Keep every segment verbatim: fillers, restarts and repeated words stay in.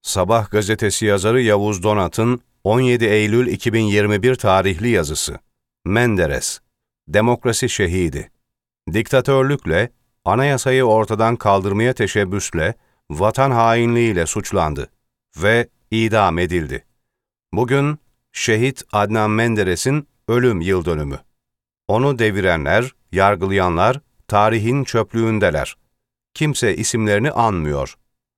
Sabah gazetesi yazarı Yavuz Donat'ın on yedi Eylül iki bin yirmi bir tarihli yazısı. Menderes, demokrasi şehidi. Diktatörlükle, anayasayı ortadan kaldırmaya teşebbüsle, vatan hainliğiyle suçlandı ve idam edildi. Bugün şehit Adnan Menderes'in ölüm yıldönümü. Onu devirenler, yargılayanlar tarihin çöplüğündeler. Kimse isimlerini anmıyor.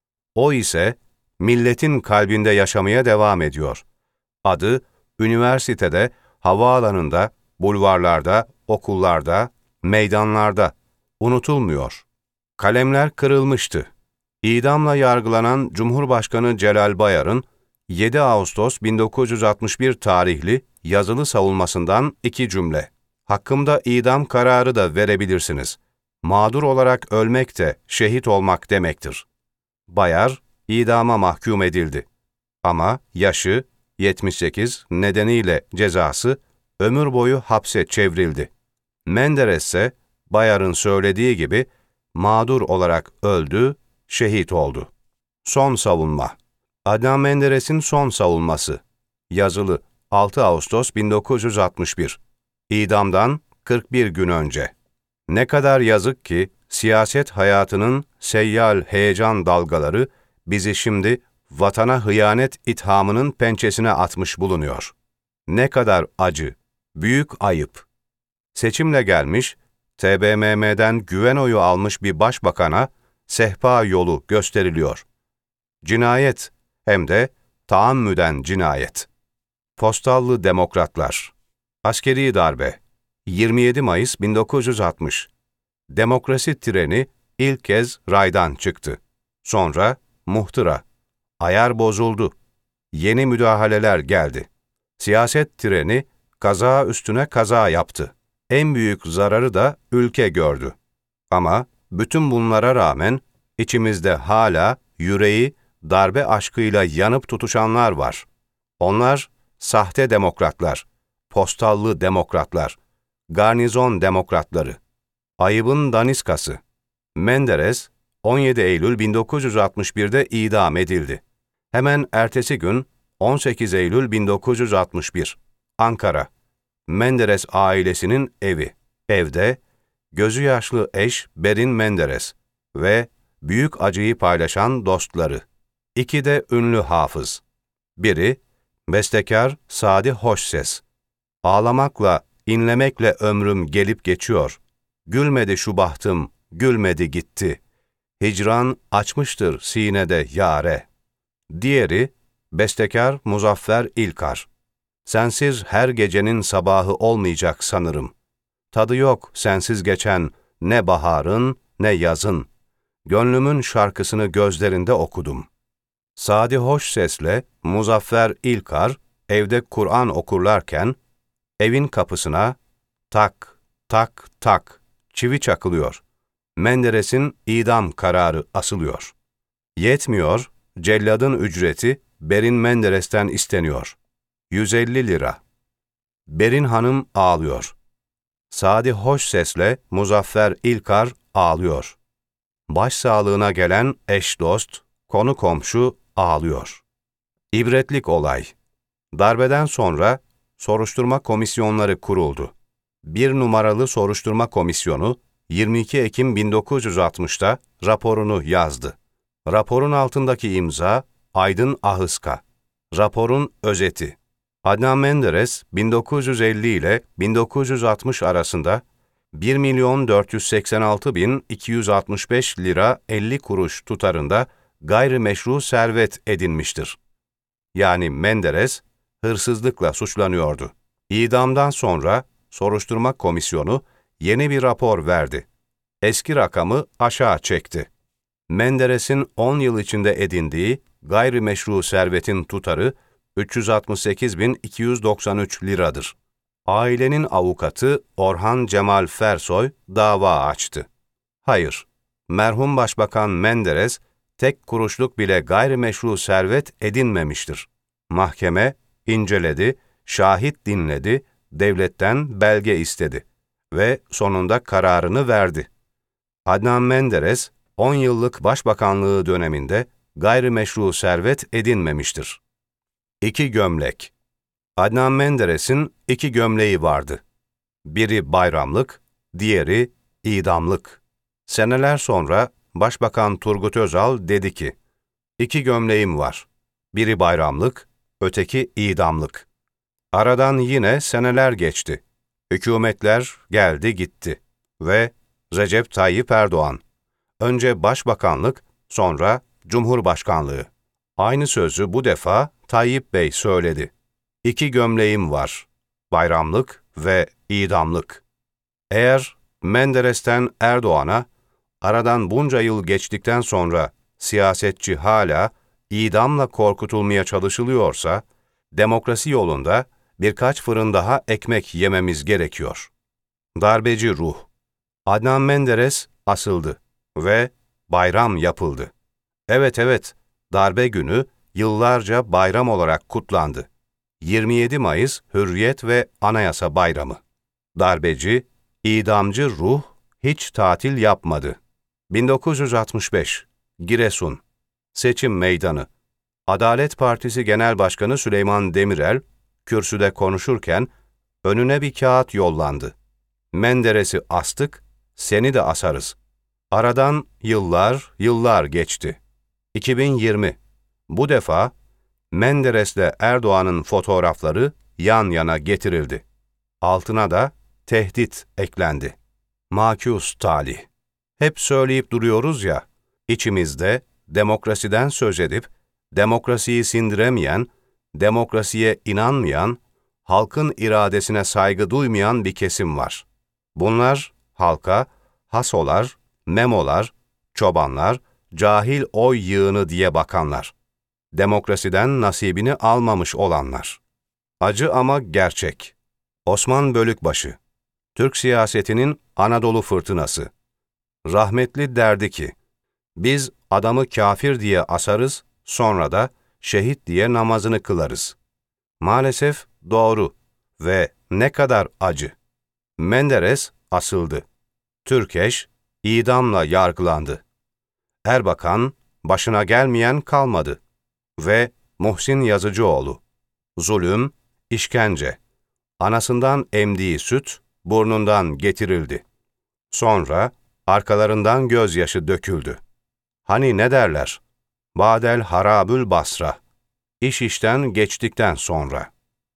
O ise milletin kalbinde yaşamaya devam ediyor. Adı üniversitede, havaalanında, bulvarlarda, okullarda, meydanlarda unutulmuyor. Kalemler kırılmıştı. İdamla yargılanan Cumhurbaşkanı Celal Bayar'ın yedi Ağustos bin dokuz yüz altmış bir tarihli yazılı savunmasından iki cümle. Hakkımda idam kararı da verebilirsiniz. Mağdur olarak ölmek de şehit olmak demektir. Bayar, idama mahkum edildi. Ama yaşı, yetmiş sekiz nedeniyle cezası ömür boyu hapse çevrildi. Menderes ise Bayar'ın söylediği gibi mağdur olarak öldü, şehit oldu. Son savunma. Adnan Menderes'in son savunması. Yazılı altı Ağustos bin dokuz yüz altmış bir. İdamdan kırk bir gün önce. Ne kadar yazık ki siyaset hayatının seyyal heyecan dalgaları bizi şimdi vatana hıyanet ithamının pençesine atmış bulunuyor. Ne kadar acı, büyük ayıp. Seçimle gelmiş, T B M M'den güven oyu almış bir başbakana sehpa yolu gösteriliyor. Cinayet, hem de taammüden cinayet. Postallı demokratlar. Askeri darbe. yirmi yedi Mayıs bin dokuz yüz altmış. Demokrasi treni ilk kez raydan çıktı. Sonra muhtıra. Ayar bozuldu. Yeni müdahaleler geldi. Siyaset treni kaza üstüne kaza yaptı. En büyük zararı da ülke gördü. Ama bütün bunlara rağmen içimizde hala yüreği darbe aşkıyla yanıp tutuşanlar var. Onlar sahte demokratlar, postallı demokratlar, garnizon demokratları. Ayıbın daniskası. Menderes, on yedi Eylül bin dokuz yüz altmış bir'de idam edildi. Hemen ertesi gün on sekiz Eylül bin dokuz yüz altmış bir. Ankara. Menderes ailesinin evi. Evde gözü yaşlı eş Berin Menderes ve büyük acıyı paylaşan dostları. İki de ünlü hafız. Biri bestekar Sadi Hoşses. Ağlamakla, inlemekle ömrüm gelip geçiyor. Gülmedi şu bahtım, gülmedi gitti. Hicran açmıştır sinede yâre. Diğeri, bestekar Muzaffer İlkar. Sensiz her gecenin sabahı olmayacak sanırım. Tadı yok sensiz geçen ne baharın ne yazın. Gönlümün şarkısını gözlerinde okudum. Sadi Hoşses'le Muzaffer İlkar evde Kur'an okurlarken, evin kapısına tak, tak, tak çivi çakılıyor. Menderes'in idam kararı asılıyor. Yetmiyor, celladın ücreti Berin Menderes'ten isteniyor. yüz elli lira. Berin Hanım ağlıyor. Sadi Hoşses'le Muzaffer İlkar ağlıyor. Başsağlığına gelen eş dost, konu komşu ağlıyor. İbretlik olay. Darbeden sonra soruşturma komisyonları kuruldu. Bir numaralı soruşturma komisyonu yirmi iki Ekim bin dokuz yüz altmış'ta raporunu yazdı. Raporun altındaki imza Aydın Ahıska. Raporun özeti. Adnan Menderes bin dokuz yüz elli ile bin dokuz yüz altmış arasında bir milyon dört yüz seksen altı bin iki yüz altmış beş lira elli kuruş tutarında gayrimeşru servet edinmiştir. Yani Menderes hırsızlıkla suçlanıyordu. İdamdan sonra soruşturma komisyonu yeni bir rapor verdi. Eski rakamı aşağı çekti. Menderes'in on yıl içinde edindiği gayrimeşru servetin tutarı üç yüz altmış sekiz bin iki yüz doksan üç liradır. Ailenin avukatı Orhan Cemal Fersoy dava açtı. Hayır, merhum Başbakan Menderes tek kuruşluk bile gayrimeşru servet edinmemiştir. Mahkeme inceledi, şahit dinledi, devletten belge istedi ve sonunda kararını verdi. Adnan Menderes, on yıllık başbakanlığı döneminde gayrimeşru servet edinmemiştir. İki gömlek. Adnan Menderes'in iki gömleği vardı. Biri bayramlık, diğeri idamlık. Seneler sonra Başbakan Turgut Özal dedi ki, İki gömleğim var. Biri bayramlık, öteki idamlık. Aradan yine seneler geçti. Hükümetler geldi gitti. Ve Recep Tayyip Erdoğan. Önce başbakanlık, sonra cumhurbaşkanlığı. Aynı sözü bu defa Tayyip Bey söyledi. İki gömleğim var. Bayramlık ve idamlık. Eğer Menderes'ten Erdoğan'a, aradan bunca yıl geçtikten sonra siyasetçi hala idamla korkutulmaya çalışılıyorsa, demokrasi yolunda birkaç fırın daha ekmek yememiz gerekiyor. Darbeci ruh. Adnan Menderes asıldı ve bayram yapıldı. Evet evet, darbe günü yıllarca bayram olarak kutlandı. yirmi yedi Mayıs Hürriyet ve Anayasa Bayramı. Darbeci, idamcı ruh hiç tatil yapmadı. bin dokuz yüz altmış beş, Giresun, seçim meydanı. Adalet Partisi Genel Başkanı Süleyman Demirel, kürsüde konuşurken önüne bir kağıt yollandı. Menderes'i astık, seni de asarız. Aradan yıllar, yıllar geçti. iki bin yirmi, bu defa Menderes'le Erdoğan'ın fotoğrafları yan yana getirildi. Altına da tehdit eklendi. Makus talih. Hep söyleyip duruyoruz ya, içimizde demokrasiden söz edip, demokrasiyi sindiremeyen, demokrasiye inanmayan, halkın iradesine saygı duymayan bir kesim var. Bunlar halka hasolar, memolar, çobanlar, cahil oy yığını diye bakanlar. Demokrasiden nasibini almamış olanlar. Acı ama gerçek. Osman Bölükbaşı, Türk siyasetinin Anadolu fırtınası. Rahmetli derdi ki, biz adamı kafir diye asarız, sonra da şehit diye namazını kılarız. Maalesef doğru ve ne kadar acı. Menderes asıldı. Türkeş idamla yargılandı. Erbakan başına gelmeyen kalmadı. Ve Muhsin Yazıcıoğlu. Zulüm, işkence. Anasından emdiği süt burnundan getirildi. Sonra arkalarından gözyaşı döküldü. Hani ne derler? Badel harabül basra. İş işten geçtikten sonra.